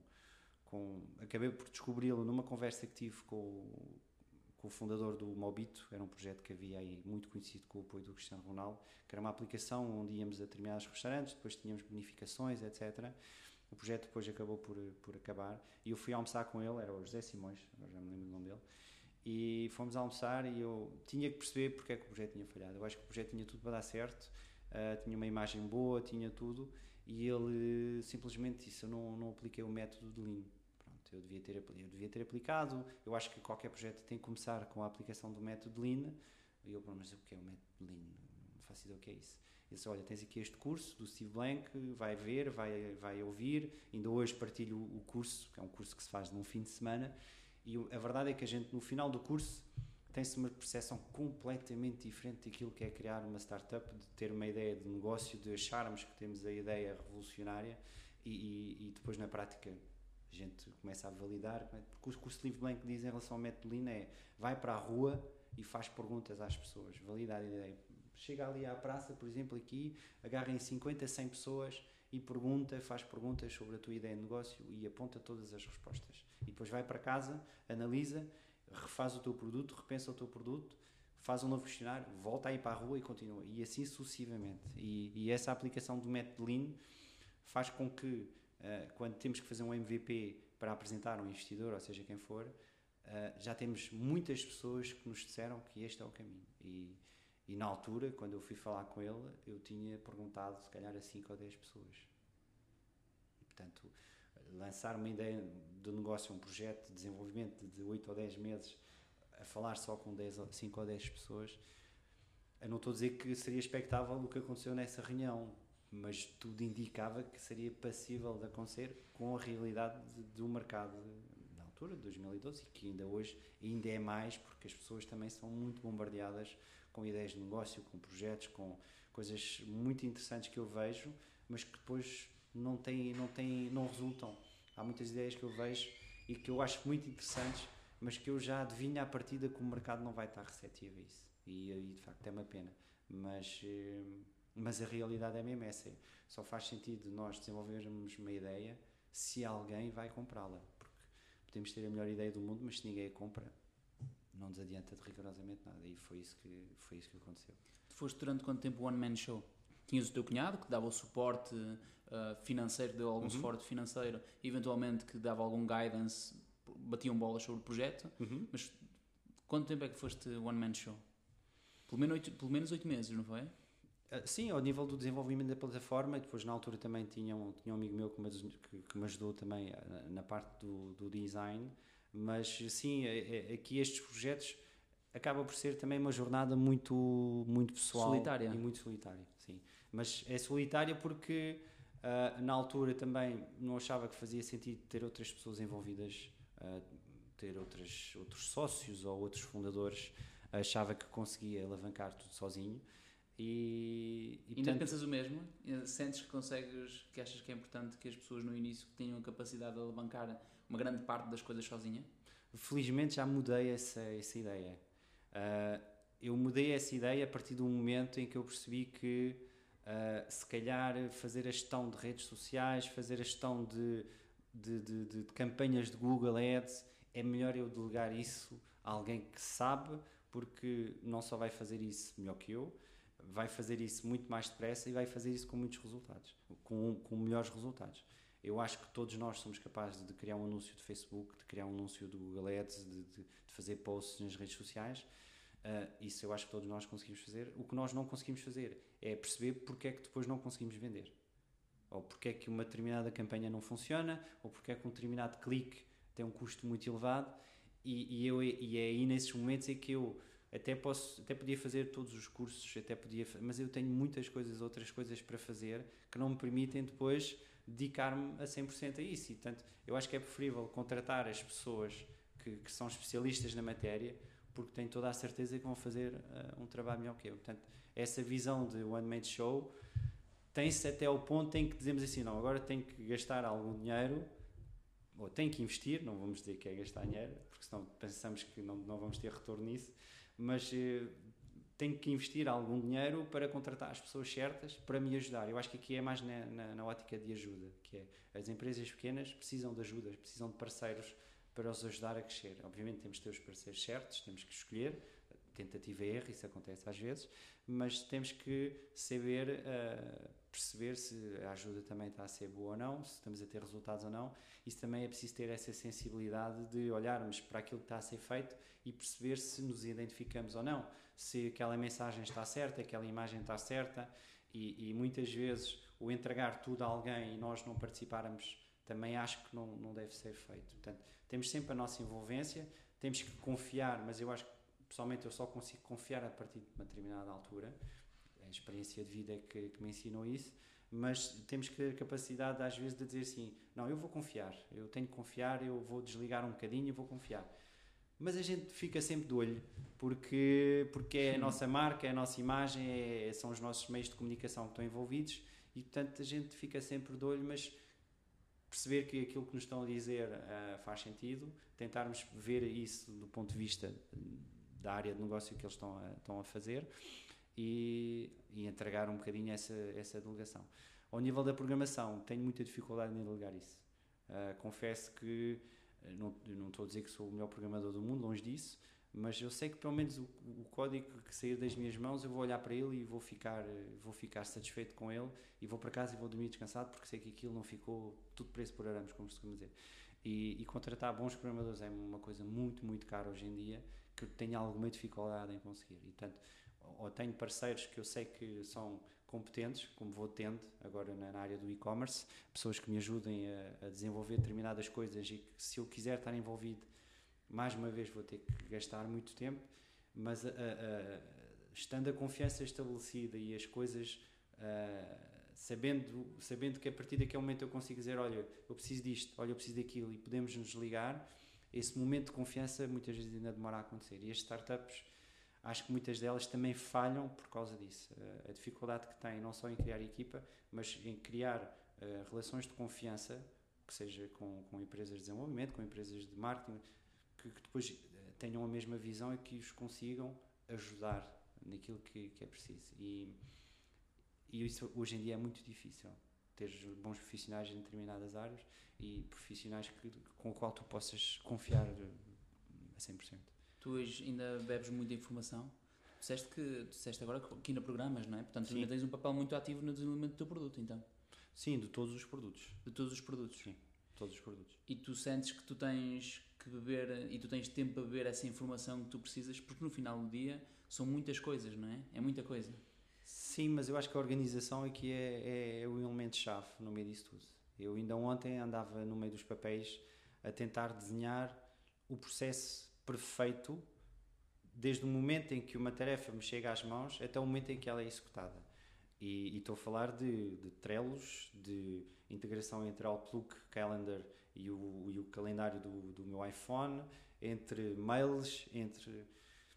acabei por descobri-lo numa conversa que tive com o fundador do Mobito. Era um projeto que havia aí muito conhecido com o apoio do Cristiano Ronaldo, que era uma aplicação onde íamos a determinados restaurantes, depois tínhamos bonificações, etc. O projeto depois acabou por acabar e eu fui almoçar com ele, era o José Simões, agora já me lembro do nome dele, e fomos almoçar e eu tinha que perceber porque é que o projeto tinha falhado. Eu acho que o projeto tinha tudo para dar certo, tinha uma imagem boa, tinha tudo, e ele simplesmente disse: eu não apliquei o método de Lean. Pronto, eu devia ter aplicado. Eu acho que qualquer projeto tem que começar com a aplicação do método de Lean. E eu: mas o que é o método de Lean? Não faço ideia o que é isso. Ele disse: olha, tens aqui este curso do Steve Blank, vai ver, vai ouvir. Ainda hoje partilho o curso, que é um curso que se faz num fim de semana, e a verdade é que a gente, no final do curso, tem-se uma percepção completamente diferente daquilo que é criar uma startup, de ter uma ideia de negócio, de acharmos que temos a ideia revolucionária e depois na prática a gente começa a validar. Porque o que o Steve Blank diz em relação ao método Lean é: vai para a rua e faz perguntas às pessoas, valida a ideia. Chega ali à praça, por exemplo, aqui, agarrem 50, 100 pessoas e faz perguntas sobre a tua ideia de negócio e aponta todas as respostas. E depois vai para casa, analisa, refaz o teu produto, repensa o teu produto, faz um novo questionário, volta a ir para a rua e continua. E assim sucessivamente. E essa aplicação do método Lean faz com que, quando temos que fazer um MVP para apresentar a um investidor, ou seja, quem for, já temos muitas pessoas que nos disseram que este é o caminho. E na altura, quando eu fui falar com ele, eu tinha perguntado se calhar a 5 ou 10 pessoas. E, portanto, lançar uma ideia de negócio, um projeto de desenvolvimento de 8 ou 10 meses, a falar só com 5 ou 10 pessoas, eu não estou a dizer que seria expectável o que aconteceu nessa reunião, mas tudo indicava que seria passível de acontecer com a realidade do mercado na altura, de 2012, e que ainda hoje ainda é mais, porque as pessoas também são muito bombardeadas com ideias de negócio, com projetos, com coisas muito interessantes que eu vejo, mas que depois não resultam. Há muitas ideias que eu vejo e que eu acho muito interessantes, mas que eu já adivinho à partida que o mercado não vai estar receptivo a isso. E de facto é uma pena. Mas a realidade é mesmo essa. Só faz sentido nós desenvolvermos uma ideia se alguém vai comprá-la. Porque podemos ter a melhor ideia do mundo, mas se ninguém a compra, não nos adianta de rigorosamente nada. E foi isso que aconteceu. Tu foste durante quanto tempo o One Man Show? Tinhas o teu cunhado que dava o suporte financeiro, deu algum suporte financeiro, eventualmente que dava algum guidance, batiam bolas sobre o projeto, mas quanto tempo é que foste One Man Show? Pelo menos 8 meses, não foi? Sim, ao nível do desenvolvimento da plataforma. E depois na altura também tinha um amigo meu que me ajudou também na parte do design. Mas sim, aqui estes projetos acaba por ser também uma jornada muito, muito pessoal. Solitária. E muito solitária, sim. Mas é solitária porque na altura também não achava que fazia sentido ter outras pessoas envolvidas, ter outros sócios ou outros fundadores. Achava que conseguia alavancar tudo sozinho. E ainda portanto, pensas o mesmo? Sentes que consegues, que achas que é importante que as pessoas no início tenham a capacidade de alavancar uma grande parte das coisas sozinha? Felizmente já mudei essa ideia. Eu mudei essa ideia a partir do momento em que eu percebi que se calhar fazer a gestão de redes sociais, fazer a gestão de campanhas de Google Ads, é melhor eu delegar isso a alguém que sabe, porque não só vai fazer isso melhor que eu, vai fazer isso muito mais depressa e vai fazer isso com muitos resultados, com melhores resultados. Eu acho que todos nós somos capazes de criar um anúncio de Facebook, de criar um anúncio do Google Ads, de fazer posts nas redes sociais. Isso eu acho que todos nós conseguimos fazer. O que nós não conseguimos fazer é perceber porque é que depois não conseguimos vender. Ou porque é que uma determinada campanha não funciona, ou porque é que um determinado clique tem um custo muito elevado. E é aí nesses momentos em que eu até podia fazer todos os cursos, mas eu tenho outras coisas para fazer que não me permitem depois dedicar-me a 100% a isso. E, portanto, eu acho que é preferível contratar as pessoas que são especialistas na matéria, porque tenho toda a certeza que vão fazer um trabalho melhor que eu. Portanto, essa visão de One Man Show tem-se até ao ponto em que dizemos assim: não, agora tenho que gastar algum dinheiro, ou tenho que investir, não vamos dizer que é gastar dinheiro, porque senão pensamos que não vamos ter retorno nisso, mas tenho que investir algum dinheiro para contratar as pessoas certas para me ajudar. Eu acho que aqui é mais na ótica de ajuda, que é as empresas pequenas precisam de ajuda, precisam de parceiros para os ajudar a crescer. Obviamente temos que ter os parceiros certos, temos que escolher, tentativa e erro, isso acontece às vezes, mas temos que saber perceber se a ajuda também está a ser boa ou não, se estamos a ter resultados ou não. Isso também é preciso ter essa sensibilidade de olharmos para aquilo que está a ser feito e perceber se nos identificamos ou não, se aquela mensagem está certa, aquela imagem está certa, e muitas vezes o entregar tudo a alguém e nós não participarmos também acho que não deve ser feito. Portanto, temos sempre a nossa envolvência, temos que confiar, mas eu acho que pessoalmente eu só consigo confiar a partir de uma determinada altura. A experiência de vida é que me ensinou isso, mas temos que a capacidade às vezes de dizer assim, não, eu vou confiar, eu tenho que confiar, eu vou desligar um bocadinho e vou confiar. Mas a gente fica sempre de olho, porque é a nossa marca, é a nossa imagem, são os nossos meios de comunicação que estão envolvidos e portanto a gente fica sempre de olho, mas perceber que aquilo que nos estão a dizer faz sentido, tentarmos ver isso do ponto de vista da área de negócio que eles estão a fazer e entregar um bocadinho essa delegação. Ao nível da programação, tenho muita dificuldade em delegar isso. Confesso que não estou a dizer que sou o melhor programador do mundo, longe disso, mas eu sei que pelo menos o código que sair das minhas mãos eu vou olhar para ele e vou ficar satisfeito com ele e vou para casa e vou dormir descansado porque sei que aquilo não ficou tudo preço por arames, como se costuma dizer. E contratar bons programadores é uma coisa muito, muito cara hoje em dia que eu tenho alguma dificuldade em conseguir. E, portanto, ou tenho parceiros que eu sei que são competentes, como vou tendo agora na área do e-commerce, pessoas que me ajudem a desenvolver determinadas coisas e que se eu quiser estar envolvido, mais uma vez vou ter que gastar muito tempo, mas estando a confiança estabelecida e as coisas sabendo que a partir daquele momento eu consigo dizer, olha, eu preciso disto, olha, eu preciso daquilo e podemos nos ligar, esse momento de confiança muitas vezes ainda demora a acontecer. E as startups, acho que muitas delas também falham por causa disso. A dificuldade que têm não só em criar equipa, mas em criar relações de confiança, que seja com empresas de desenvolvimento, com empresas de marketing, que depois tenham a mesma visão e que os consigam ajudar naquilo que é preciso. E isso hoje em dia é muito difícil, ter bons profissionais em determinadas áreas e profissionais com o qual tu possas confiar a 100%. Tu hoje ainda bebes muita informação. Disseste agora que ainda programas, não é? Portanto, tu ainda tens um papel muito ativo no desenvolvimento do teu produto, então. Sim, de todos os produtos. De todos os produtos? Sim, todos os produtos. E tu sentes que tu tens que beber e tu tens tempo para beber essa informação que tu precisas, porque no final do dia são muitas coisas, não é? É muita coisa. Sim, mas eu acho que a organização aqui é o elemento-chave no meio disso tudo. Eu ainda ontem andava no meio dos papéis a tentar desenhar o processo perfeito desde o momento em que uma tarefa me chega às mãos até o momento em que ela é executada. E estou a falar de Trellos, de integração entre Outlook, Calendar e o calendário do meu iPhone, entre mails, entre...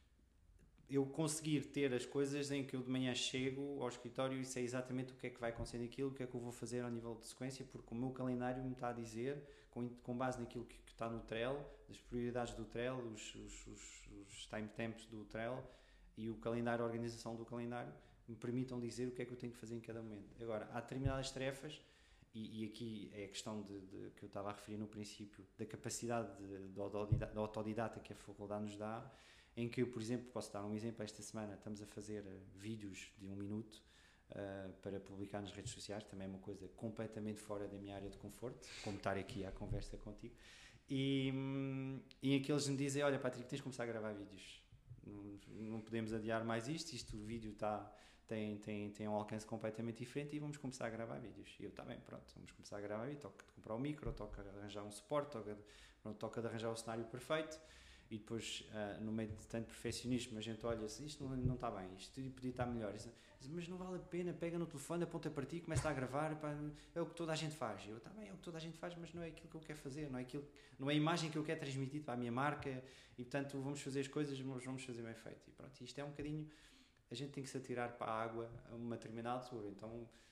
Eu conseguir ter as coisas em que eu de manhã chego ao escritório e sei exatamente o que é que vai acontecer naquilo, o que é que eu vou fazer ao nível de sequência, porque o meu calendário me está a dizer, com base naquilo que está no Trello, as prioridades do Trello, os timestamps do Trello e o calendário, a organização do calendário, me permitam dizer o que é que eu tenho que fazer em cada momento. Agora, há determinadas tarefas, e aqui é a questão que eu estava a referir no princípio, da capacidade da autodidata que a faculdade nos dá, em que eu, por exemplo, posso dar um exemplo, esta semana estamos a fazer vídeos de 1 minuto para publicar nas redes sociais, também é uma coisa completamente fora da minha área de conforto, como estar aqui à conversa contigo, e em que eles me dizem, olha Patrick, tens de começar a gravar vídeos, não podemos adiar mais isto o vídeo tem um alcance completamente diferente e vamos começar a gravar vídeos. E eu, está bem, pronto, vamos começar a gravar vídeos, toca de comprar um micro, toca de arranjar um suporte, toca de arranjar o cenário perfeito. E depois, no meio de tanto perfeccionismo, a gente olha assim, isto não está bem, isto podia estar melhor. Mas não vale a pena, pega no telefone, aponta para ti e começa a gravar, pá, é o que toda a gente faz. Eu, está bem, é o que toda a gente faz, mas não é aquilo que eu quero fazer, não é a imagem que eu quero transmitir para a minha marca, e portanto vamos fazer as coisas, mas vamos fazer bem feito. E pronto, isto é um bocadinho, a gente tem que se atirar para a água a uma determinada altura. Então,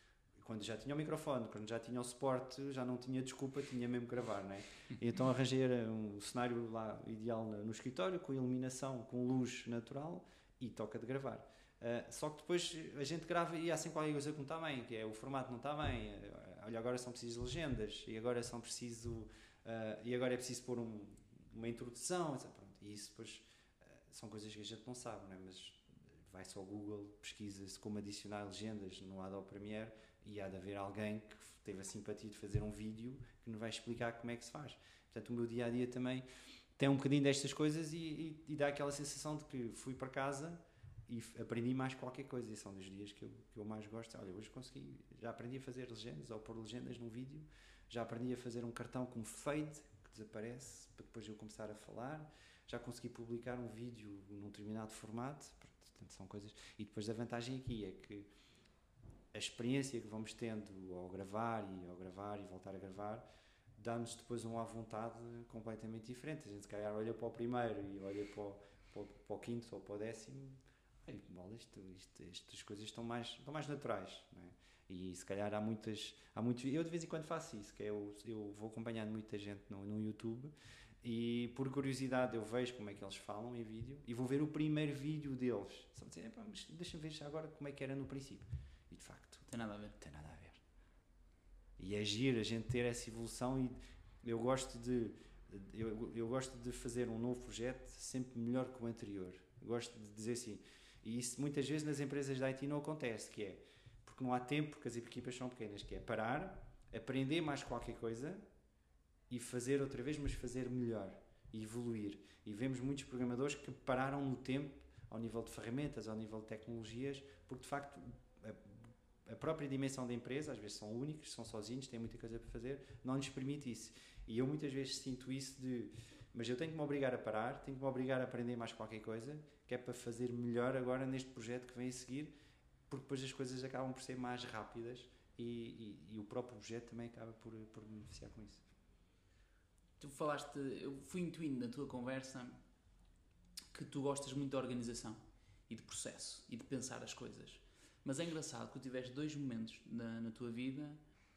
quando já tinha o microfone, quando já tinha o suporte, já não tinha desculpa, tinha mesmo que gravar, não é? E então arranjei um cenário lá ideal no escritório, com iluminação, com luz natural e toca de gravar. Só que depois a gente grava e há sempre qualquer coisa que não está bem, que é o formato não está bem, olha, agora são precisas legendas, e agora são preciso, e agora é preciso pôr uma introdução, etc. Pronto, e isso depois são coisas que a gente não sabe, não é? Mas vai-se ao Google, pesquisa-se como adicionar legendas no Adobe Premiere e há de haver alguém que teve a simpatia de fazer um vídeo que nos vai explicar como é que se faz. Portanto, o meu dia-a-dia também tem um bocadinho destas coisas e dá aquela sensação de que fui para casa e aprendi mais qualquer coisa, e são dos dias que eu mais gosto. Olha, hoje consegui, já aprendi a fazer legendas ou pôr legendas num vídeo, já aprendi a fazer um cartão com fade que desaparece para depois eu começar a falar, já consegui publicar um vídeo num determinado formato. Portanto, são coisas. E depois a vantagem aqui é que a experiência que vamos tendo ao gravar e voltar a gravar dá-nos depois uma vontade completamente diferente. A gente se calhar olha para o primeiro e olha para o quinto ou para o décimo. Estas coisas estão mais naturais, não é? E se calhar há muitos, eu de vez em quando faço isso, que é eu vou acompanhando muita gente no YouTube e por curiosidade eu vejo como é que eles falam em vídeo e vou ver o primeiro vídeo deles, só dizer, mas deixa-me ver agora como é que era no princípio, e de facto tem nada a ver. E é giro a gente ter essa evolução, e eu gosto de fazer um novo projeto sempre melhor que o anterior. Eu gosto de dizer assim. E isso muitas vezes nas empresas de IT não acontece, que é porque não há tempo, porque as equipas são pequenas, que é parar, aprender mais qualquer coisa e fazer outra vez, mas fazer melhor e evoluir. E vemos muitos programadores que pararam no tempo, ao nível de ferramentas, ao nível de tecnologias, porque de facto a própria dimensão da empresa, às vezes são únicos, são sozinhos, têm muita coisa para fazer, não lhes permite isso. E eu muitas vezes sinto isso mas eu tenho que me obrigar a parar, tenho que me obrigar a aprender mais qualquer coisa, que é para fazer melhor agora neste projeto que vem a seguir, porque depois as coisas acabam por ser mais rápidas e o próprio projeto também acaba por beneficiar com isso. Tu falaste, eu fui intuindo na tua conversa que tu gostas muito de organização e de processo e de pensar as coisas. Mas é engraçado que tu tiveste 2 momentos na tua vida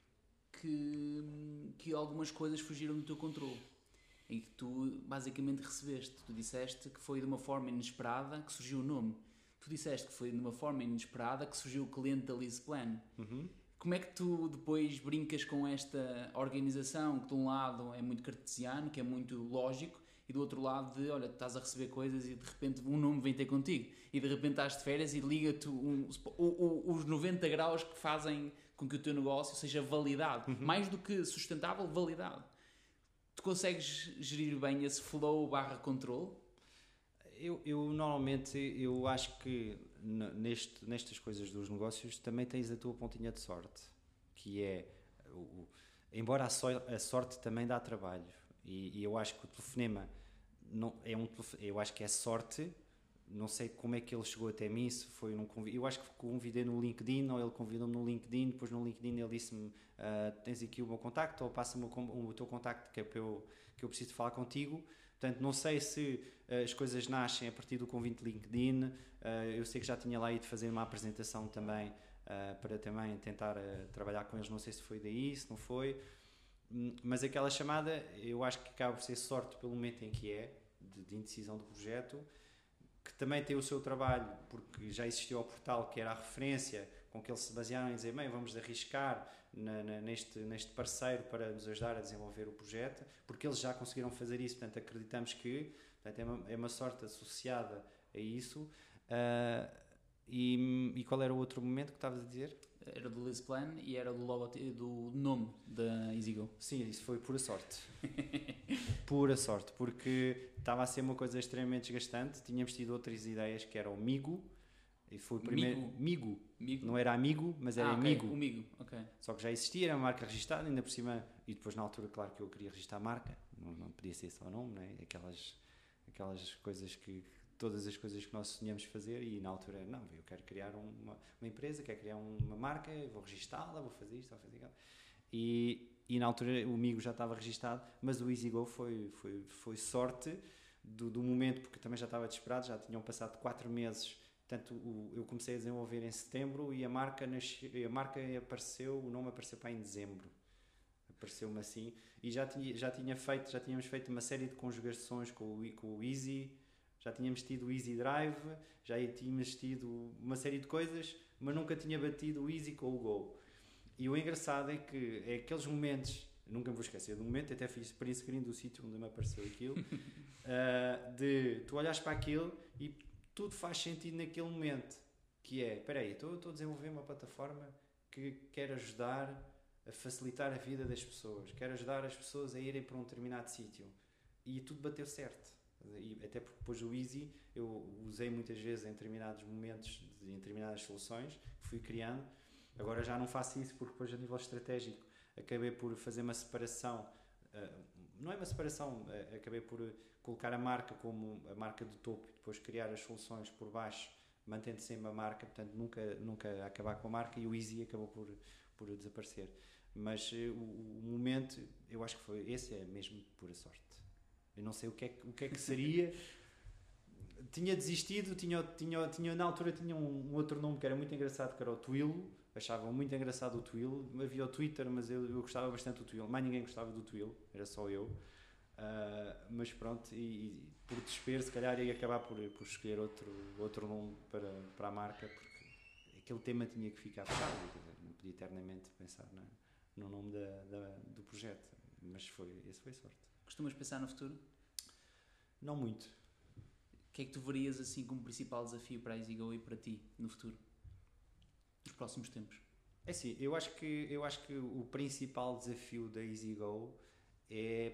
que algumas coisas fugiram do teu controle. Em que tu basicamente recebeste. Tu disseste que foi de uma forma inesperada que surgiu o nome. Tu disseste que foi de uma forma inesperada que surgiu o cliente da LeasePlan. Uhum. Como é que tu depois brincas com esta organização que de um lado é muito cartesiano, que é muito lógico, e do outro lado olha, tu estás a receber coisas e de repente um nome vem ter contigo. E de repente estás de férias e liga-te os 90 graus que fazem com que o teu negócio seja validado. Uhum. Mais do que sustentável, validado. Tu consegues gerir bem esse flow / controle? Eu normalmente, eu acho que nestas coisas dos negócios também tens a tua pontinha de sorte, que é, embora a sorte também dá trabalho, e eu acho que o telefonema não, eu acho que é sorte. Não sei como é que ele chegou até mim, se foi num convite. Eu acho que convidei no LinkedIn, ou ele convidou-me no LinkedIn, depois no LinkedIn ele disse-me, tens aqui o meu contacto, ou passa-me o teu contacto que é para que eu preciso falar contigo. Portanto, não sei se as coisas nascem a partir do convite de LinkedIn. Eu sei que já tinha lá ido fazer uma apresentação também, para também tentar trabalhar com eles, não sei se foi daí, se não foi. Mas aquela chamada, eu acho que acaba por ser sorte pelo momento em que é, de indecisão do projeto, que também tem o seu trabalho, porque já existiu o portal que era a referência com que eles se basearam em dizer, bem, vamos arriscar neste parceiro para nos ajudar a desenvolver o projeto, porque eles já conseguiram fazer isso, portanto acreditamos que, portanto, é uma sorte associada a isso. E qual era o outro momento que estavas a dizer? Era do LeasePlan e era do nome da EasyGo. Sim, isso foi pura sorte. Pura sorte, porque estava a ser uma coisa extremamente desgastante. Tínhamos tido outras ideias, que era o Migo, e foi o primeiro... Migo. Não era amigo, mas era Migo. O Migo, ok. Só que já existia, era uma marca registada, ainda por cima, e depois na altura, claro que eu queria registrar a marca, não podia ser só o nome, não é? Aquelas coisas que... Todas as coisas que nós sonhamos fazer, e na altura, não, eu quero criar uma empresa, quero criar uma marca, vou registá-la, vou fazer isto, vou fazer aquilo. E na altura o Migo já estava registado, mas o EasyGo foi sorte do momento, porque também já estava desesperado, já tinham passado 4 meses Portanto, eu comecei a desenvolver em setembro e a marca apareceu, o nome apareceu para em dezembro. Apareceu-me assim. E já tínhamos feito uma série de conjugações com o Easy, já tínhamos tido o Easy Drive, já tínhamos tido uma série de coisas, mas nunca tinha batido o Easy com o Go. E o engraçado é que é aqueles momentos, nunca me vou esquecer do momento, até fiz print screen do sítio onde me apareceu aquilo, de tu olhas para aquilo e tudo faz sentido naquele momento, que é, espera aí, estou a desenvolver uma plataforma que quer ajudar a facilitar a vida das pessoas, quer ajudar as pessoas a irem para um determinado sítio, e tudo bateu certo. E até porque depois o Easy eu usei muitas vezes em determinados momentos, em determinadas soluções que fui criando. Agora já não faço isso porque depois a nível estratégico acabei por fazer uma separação, não é uma separação, acabei por colocar a marca como a marca de topo e depois criar as soluções por baixo, mantendo sempre a marca, portanto nunca acabar com a marca, e o Easy acabou por desaparecer. Mas o momento, eu acho que foi esse, é mesmo pura sorte. Eu não sei o que é que seria. Tinha desistido, na altura tinha um outro nome que era muito engraçado, que era o Twillo. Achava muito engraçado o Twillo. Havia o Twitter, mas eu gostava bastante do Twillo. Mais ninguém gostava do Twillo, era só eu. Mas pronto, e por desespero, se calhar ia acabar por escolher outro nome para a marca, porque aquele tema tinha que ficar fechado. Não podia eternamente pensar no nome do projeto. Mas esse foi sorte. Costumas pensar no futuro? Não muito. O que é que tu verias assim como principal desafio para a EasyGo e para ti no futuro? Nos próximos tempos? É assim, eu acho que o principal desafio da EasyGo é,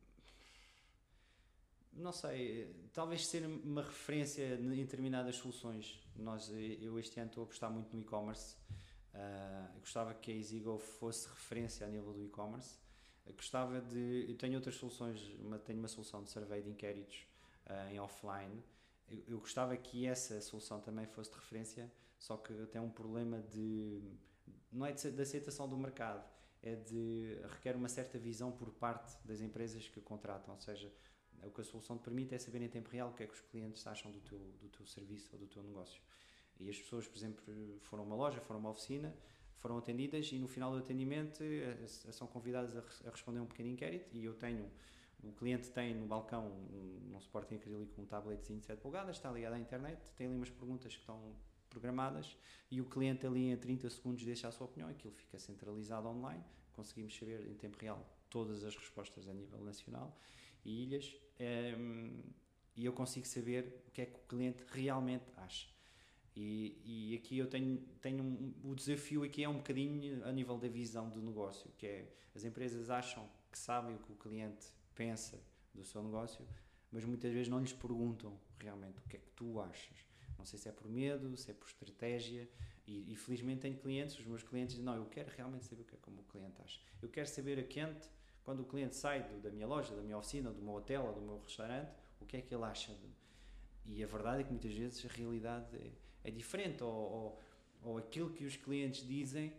não sei, talvez ser uma referência em determinadas soluções. Eu este ano estou a apostar muito no e-commerce. Eu gostava que a EasyGo fosse referência a nível do e-commerce. Eu tenho outras soluções, tenho uma solução de survey de inquéritos em offline. Eu gostava que essa solução também fosse de referência, só que tem um problema não é de aceitação do mercado, requer uma certa visão por parte das empresas que contratam, ou seja, o que a solução te permite é saber em tempo real o que é que os clientes acham do teu serviço ou do teu negócio. E as pessoas, por exemplo, foram a uma loja, foram a uma oficina, foram atendidas e no final do atendimento são convidadas a responder um pequeno inquérito, e o cliente tem no balcão um suporte em acrílico, um tabletzinho de 7 polegadas, está ligado à internet, tem ali umas perguntas que estão programadas e o cliente ali em 30 segundos deixa a sua opinião, aquilo fica centralizado online, conseguimos saber em tempo real todas as respostas a nível nacional e ilhas, e eu consigo saber o que é que o cliente realmente acha. E aqui eu tenho o desafio aqui é um bocadinho a nível da visão do negócio, que é, as empresas acham que sabem o que o cliente pensa do seu negócio, mas muitas vezes não lhes perguntam realmente o que é que tu achas. Não sei se é por medo, se é por estratégia, e felizmente tenho clientes, os meus clientes dizem, não, eu quero realmente saber o que é como o cliente acha. Eu quero saber a quente, quando o cliente sai da minha loja, da minha oficina, do meu hotel ou do meu restaurante, o que é que ele acha. E a verdade é que muitas vezes a realidade é diferente, ou aquilo que os clientes dizem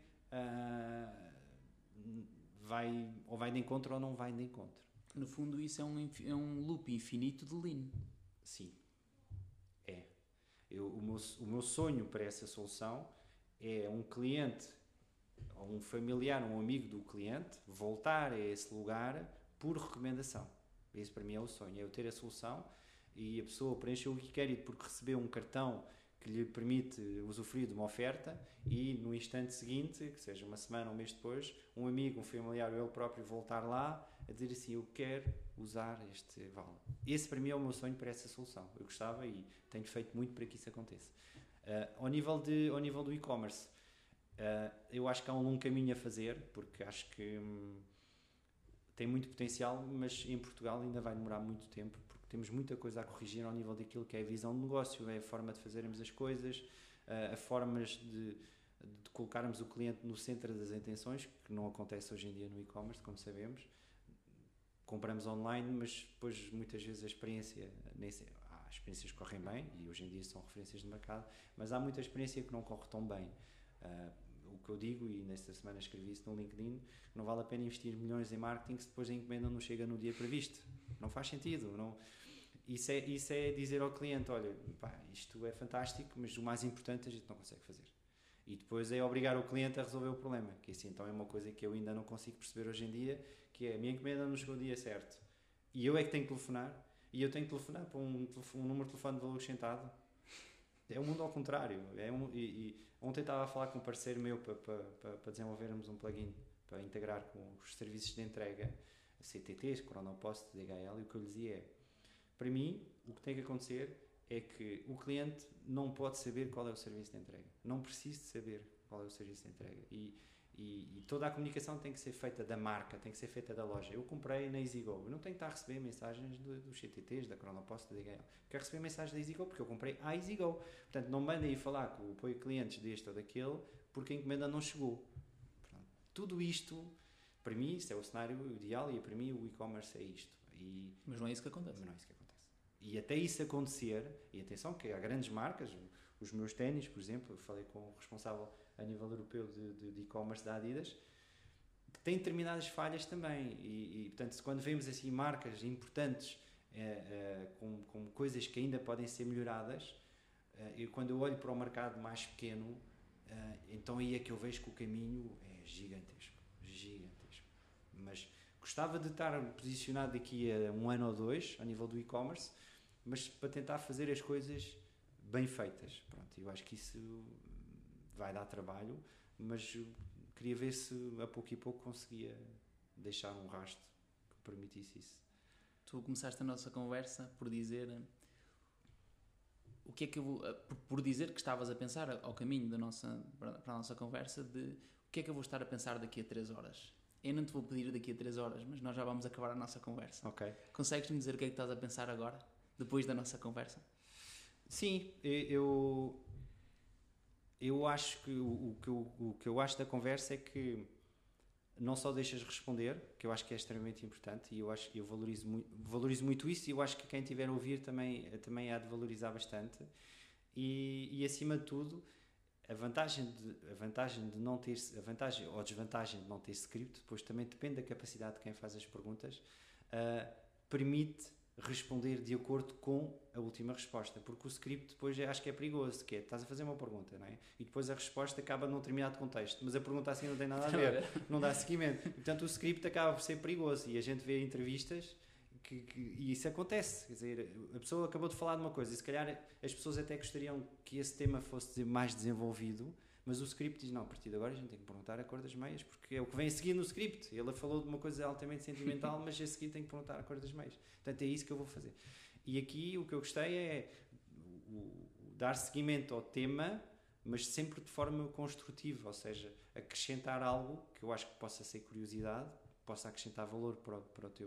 vai de encontro ou não vai de encontro. No fundo, isso é um loop infinito de Lean. Sim, é. O meu sonho para essa solução é um cliente, ou um familiar, um amigo do cliente, voltar a esse lugar por recomendação. Esse para mim é o sonho, é eu ter a solução e a pessoa preencher o inquérito porque recebeu um cartão que lhe permite usufruir de uma oferta e no instante seguinte, que seja uma semana ou um mês depois, um amigo, um familiar ou ele próprio voltar lá a dizer assim, eu quero usar este vale. Esse para mim é o meu sonho para essa solução. Eu gostava e tenho feito muito para que isso aconteça. Ao nível do e-commerce, eu acho que há um longo caminho a fazer, porque acho que tem muito potencial, mas em Portugal ainda vai demorar muito tempo, porque temos muita coisa a corrigir ao nível daquilo que é a visão de negócio, é a forma de fazermos as coisas, a formas de colocarmos o cliente no centro das intenções, que não acontece hoje em dia no e-commerce, como sabemos. Compramos online, mas depois muitas vezes a experiência, há experiências que correm bem e hoje em dia são referências de mercado, mas há muita experiência que não corre tão bem. O que eu digo, e nesta semana escrevi isso no LinkedIn, não vale a pena investir milhões em marketing se depois a encomenda não chega no dia previsto. Não faz sentido. Não. Isso é dizer ao cliente, olha, pá, isto é fantástico, mas o mais importante a gente não consegue fazer. E depois é obrigar o cliente a resolver o problema, que assim então é uma coisa que eu ainda não consigo perceber hoje em dia, que é a minha encomenda não chegou o dia certo. E eu é que tenho que telefonar, e eu tenho que telefonar para um número de telefone de valor acrescentado. É um mundo ao contrário. Ontem estava a falar com um parceiro meu para desenvolvermos um plugin para integrar com os serviços de entrega, CTTs, Chronopost, DHL, e o que eu lhe dizia é, para mim, o que tem que acontecer é que o cliente não pode saber qual é o serviço de entrega. Não precisa de saber qual é o serviço de entrega. E toda a comunicação tem que ser feita da marca, tem que ser feita da loja. Eu comprei na EasyGo, eu não tenho que estar a receber mensagens dos CTTs, da Chronopost, da DHL. Quero receber mensagens da EasyGo porque eu comprei à EasyGo. Portanto, não mandem ir falar com o apoio clientes deste ou daquele porque a encomenda não chegou. Portanto, tudo isto, para mim, isso é o cenário ideal e para mim o e-commerce é isto. Mas não é isso que acontece. E até isso acontecer, e atenção que há grandes marcas, os meus ténis, por exemplo, eu falei com o responsável a nível europeu de e-commerce da Adidas, que tem determinadas falhas também. E portanto, quando vemos assim marcas importantes com coisas que ainda podem ser melhoradas, e quando eu olho para o mercado mais pequeno, então aí é que eu vejo que o caminho é gigantesco. Mas gostava de estar posicionado daqui a 1 ano ou 2, a nível do e-commerce, mas para tentar fazer as coisas bem feitas. Pronto, eu acho que isso vai dar trabalho, mas queria ver se a pouco e pouco conseguia deixar um rastro que permitisse isso. Tu começaste a nossa conversa por dizer o que é que por dizer que estavas a pensar ao caminho para a nossa conversa de o que é que eu vou estar a pensar daqui a 3 horas. Eu não te vou pedir daqui a 3 horas, mas nós já vamos acabar a nossa conversa. Ok. Consegues-me dizer o que é que estás a pensar agora, depois da nossa conversa? Sim, eu acho que o que eu acho da conversa é que não só deixas responder, que eu acho que é extremamente importante, e eu valorizo muito isso, e eu acho que quem estiver a ouvir também há de valorizar bastante, e acima de tudo, a vantagem ou a desvantagem de não ter script, depois também depende da capacidade de quem faz as perguntas, permite responder de acordo com a última resposta, porque o script depois acho que é perigoso, que é, estás a fazer uma pergunta, não é? E depois a resposta acaba num determinado contexto, mas a pergunta assim não tem nada a ver, não dá seguimento, portanto o script acaba por ser perigoso, e a gente vê entrevistas e isso acontece, quer dizer, a pessoa acabou de falar de uma coisa e se calhar as pessoas até gostariam que esse tema fosse mais desenvolvido, mas o script diz, não, a partir de agora a gente tem que perguntar a cor das meias, porque é o que vem a seguir no script. Ele falou de uma coisa altamente sentimental, mas a seguir tem que perguntar a cor das meias. Portanto, é isso que eu vou fazer. E aqui o que eu gostei é dar seguimento ao tema, mas sempre de forma construtiva, ou seja, acrescentar algo que eu acho que possa ser curiosidade, possa acrescentar valor para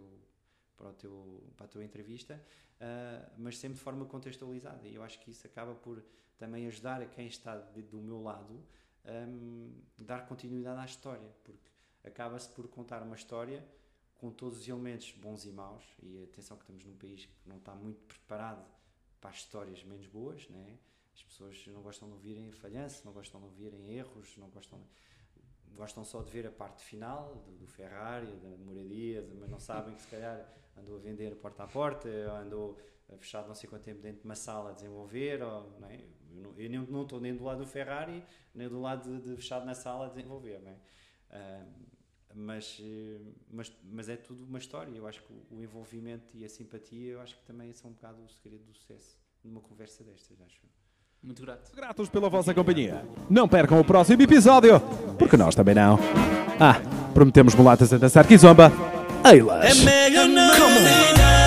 a tua entrevista, mas sempre de forma contextualizada. E eu acho que isso acaba por também ajudar a quem está do meu lado dar continuidade à história, porque acaba-se por contar uma história com todos os elementos bons e maus, e atenção que estamos num país que não está muito preparado para as histórias menos boas, né? As pessoas não gostam de ouvirem falhanço, não gostam de ouvirem erros, gostam só de ver a parte final do Ferrari, da moradia, mas não sabem que se calhar andou a vender porta a porta, ou andou fechado não sei quanto tempo dentro de uma sala a desenvolver, ou, não é? Eu não estou nem do lado do Ferrari, nem do lado de fechado na sala a desenvolver, não é? Mas é tudo uma história. Eu acho que o envolvimento e a simpatia, eu acho que também são um bocado o segredo do sucesso numa conversa destas, acho. Muito grato. Gratos pela vossa companhia. Não percam o próximo episódio, porque nós também não. Prometemos mulatas a dançar kizomba. Eilas!